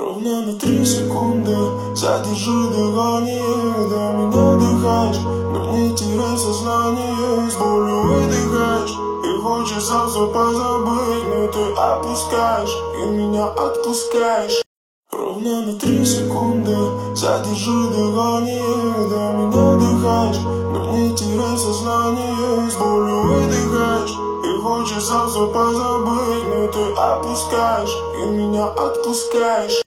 Ровно на 3 секунды задержи дыхание. До меня дыхаешь, но не теряй сознание. С болью выдыхаешь и хочется все позабыть, но ты опускаешь и меня отпускаешь. Ровно на 3 секунды задержи дыхание. До меня дыхаешь, но не теряй сознание. С болью выдыхаешь и хочется все позабыть, но ты опускаешь и меня отпускаешь.